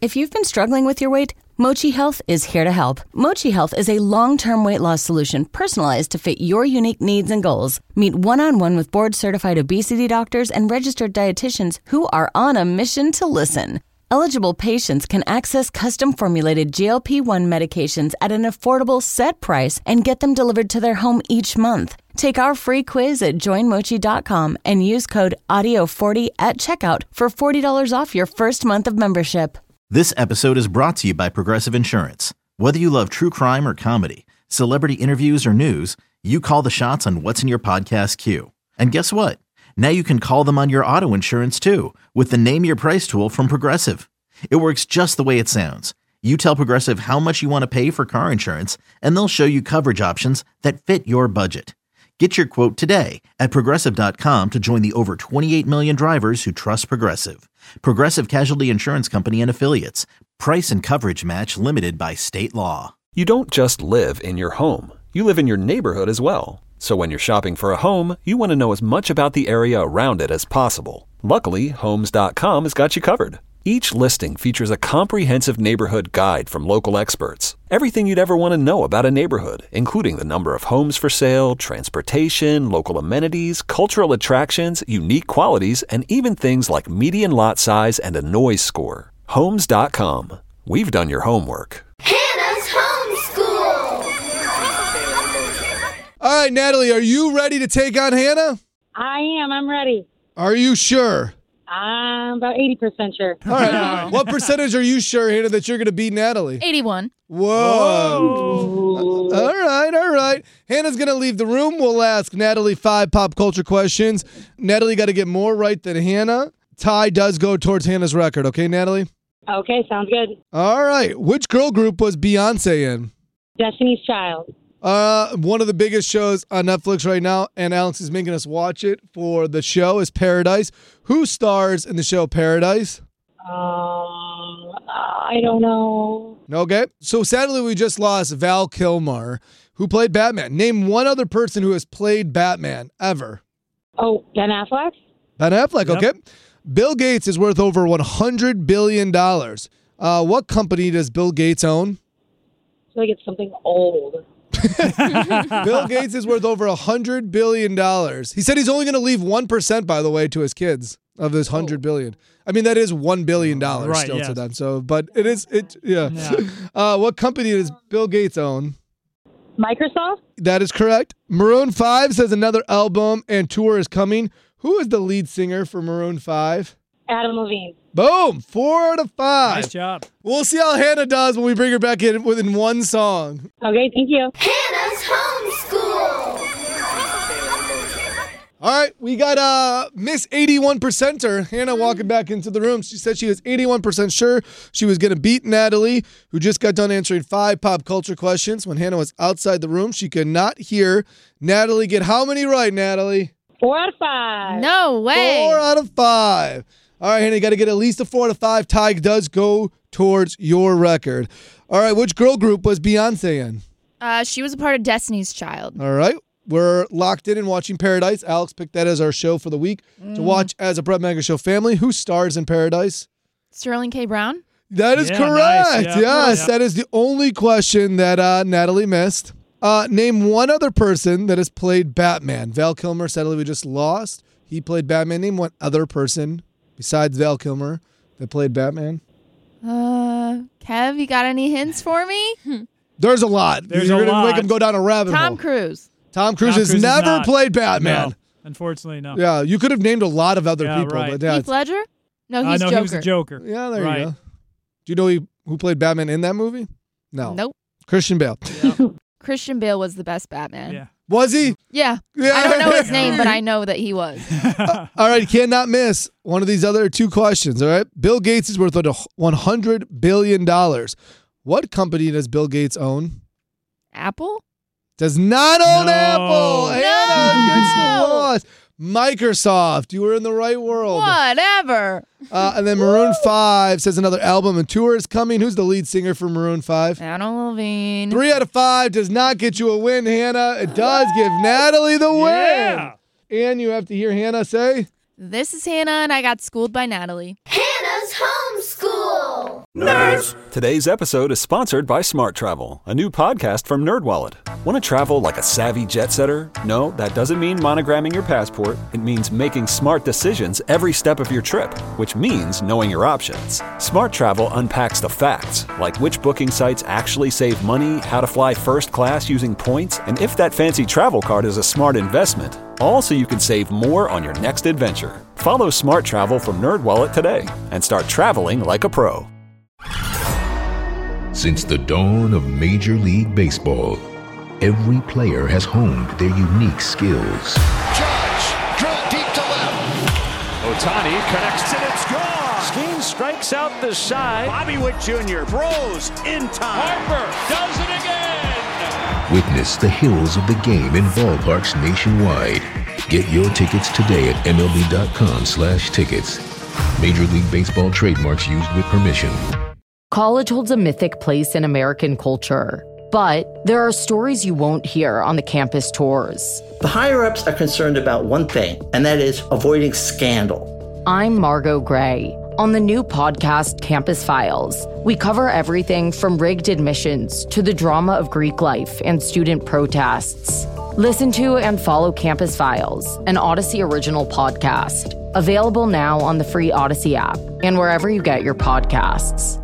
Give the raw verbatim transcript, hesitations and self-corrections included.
If you've been struggling with your weight, Mochi Health is here to help. Mochi Health is a long-term weight loss solution personalized to fit your unique needs and goals. Meet one-on-one with board-certified obesity doctors and registered dietitians who are on a mission to listen. Eligible patients can access custom-formulated G L P one medications at an affordable set price and get them delivered to their home each month. Take our free quiz at join mochi dot com and use code audio forty at checkout for forty dollars off your first month of membership. This episode is brought to you by Progressive Insurance. Whether you love true crime or comedy, celebrity interviews or news, you call the shots on what's in your podcast queue. And guess what? Now you can call them on your auto insurance too with the Name Your Price tool from Progressive. It works just the way it sounds. You tell Progressive how much you want to pay for car insurance, and they'll show you coverage options that fit your budget. Get your quote today at Progressive dot com to join the over twenty-eight million drivers who trust Progressive. Progressive Casualty Insurance Company and Affiliates. Price and coverage match limited by state law. You don't just live in your home. You live in your neighborhood as well. So when you're shopping for a home, you want to know as much about the area around it as possible. Luckily, Homes dot com has got you covered. Each listing features a comprehensive neighborhood guide from local experts. Everything you'd ever want to know about a neighborhood, including the number of homes for sale, transportation, local amenities, cultural attractions, unique qualities, and even things like median lot size and a noise score. Homes dot com. We've done your homework. Hannah's Homeschool! All right, Natalie, are you ready to take on Hannah? I am. I'm ready. Are you sure? I'm about eighty percent sure. All right. What percentage are you sure, Hannah, that you're going to beat Natalie? eighty-one. Whoa. Whoa. All right, all right. Hannah's going to leave the room. We'll ask Natalie five pop culture questions. Natalie got to get more right than Hannah. Tie does go towards Hannah's record. Okay, Natalie? Okay, sounds good. All right. Which girl group was Beyonce in? Destiny's Child. Uh, one of the biggest shows on Netflix right now, and Alex is making us watch it for the show, is Paradise. Who stars in the show Paradise? Um, I don't know. Okay. So sadly, we just lost Val Kilmer, who played Batman. Name one other person who has played Batman ever. Oh, Ben Affleck? Ben Affleck, Yep. okay. Bill Gates is worth over one hundred billion dollars. Uh, what company does Bill Gates own? I feel like it's something old. Bill Gates is worth over one hundred billion dollars. He said he's only going to leave one percent, by the way, to his kids of this one hundred billion dollars. I mean, that is one billion dollars Right, still yes. to them. So, but it is, it, yeah. Yeah. Uh, what company does Bill Gates own? Microsoft? That is correct. Maroon five says another album and tour is coming. Who is the lead singer for Maroon five? Adam Levine. Boom. Four to five. Nice job. We'll see how Hannah does when we bring her back in within one song. Okay, thank you. Hannah's Homeschool! All right, we got uh, Miss eighty-one percenter, Hannah, walking back into the room. She said she was eighty-one percent sure she was going to beat Natalie, who just got done answering five pop culture questions. When Hannah was outside the room, she could not hear Natalie get how many right, Natalie? Four out of five. No way. Four out of five. All right, Hannah, you got to get at least a four out of five. Tie does go towards your record. All right, which girl group was Beyonce in? Uh, she was a part of Destiny's Child. All right. We're locked in and watching Paradise. Alex picked that as our show for the week Mm. to watch as a Brett Mega Show family. Who stars in Paradise? Sterling K. Brown. That is Yeah, correct. nice. Yeah. Yes, Yeah. that is the only question that uh, Natalie missed. Uh, name one other person that has played Batman. Val Kilmer, sadly, we just lost. He played Batman. Name one other person besides Val Kilmer that played Batman. Uh, Kev, you got any hints for me? There's a lot. There's You're a gonna make lot. him go down a rabbit Tom hole. Cruise. Tom Cruise Tom has Cruise is never not. played Batman. No, unfortunately, no. Yeah, you could have named a lot of other Yeah, people, right. but yeah, Heath Ledger? No, Uh, he's no, Joker. he was the Joker. yeah, there Right. you go. Do you know he, who played Batman in that movie? No. Nope. Christian Bale. Christian Bale was the best Batman. Yeah. Was he? Yeah. Yeah. I don't know his name, but I know that he was. All right, cannot miss one of these other two questions, all right? Bill Gates is worth one hundred billion dollars. What company does Bill Gates own? Apple? Does not own No. Apple. No. Hannah gets the loss. Microsoft. You were in the right world. Whatever. Uh, and then Maroon five says another album and tour is coming. Who's the lead singer for Maroon five? Adam Levine. Three out of five does not get you a win, Hannah. It does give Natalie the win. Yeah. And you have to hear Hannah say... This is Hannah, and I got schooled by Natalie. Hannah's Homeschool! Nerds! Today's episode is sponsored by Smart Travel, a new podcast from NerdWallet. Want to travel like a savvy jet setter? No, that doesn't mean monogramming your passport. It means making smart decisions every step of your trip, which means knowing your options. Smart Travel unpacks the facts, like which booking sites actually save money, how to fly first class using points, and if that fancy travel card is a smart investment. All so you can save more on your next adventure. Follow Smart Travel from NerdWallet today and start traveling like a pro. Since the dawn of Major League Baseball, every player has honed their unique skills. Judge, drill deep to left. Ohtani connects and it's gone. Skeen strikes out the side. Bobby Witt Junior throws in time. Harper does it again. Witness the hills of the game in ballparks nationwide. Get your tickets today at M L B dot com slash tickets. Major League Baseball trademarks used with permission. College holds a mythic place in American culture, but there are stories you won't hear on the campus tours. The higher-ups are concerned about one thing, and that is avoiding scandal. I'm Margot Gray. On the new podcast, Campus Files, we cover everything from rigged admissions to the drama of Greek life and student protests. Listen to and follow Campus Files, an Odyssey original podcast. Available now on the free Odyssey app and wherever you get your podcasts.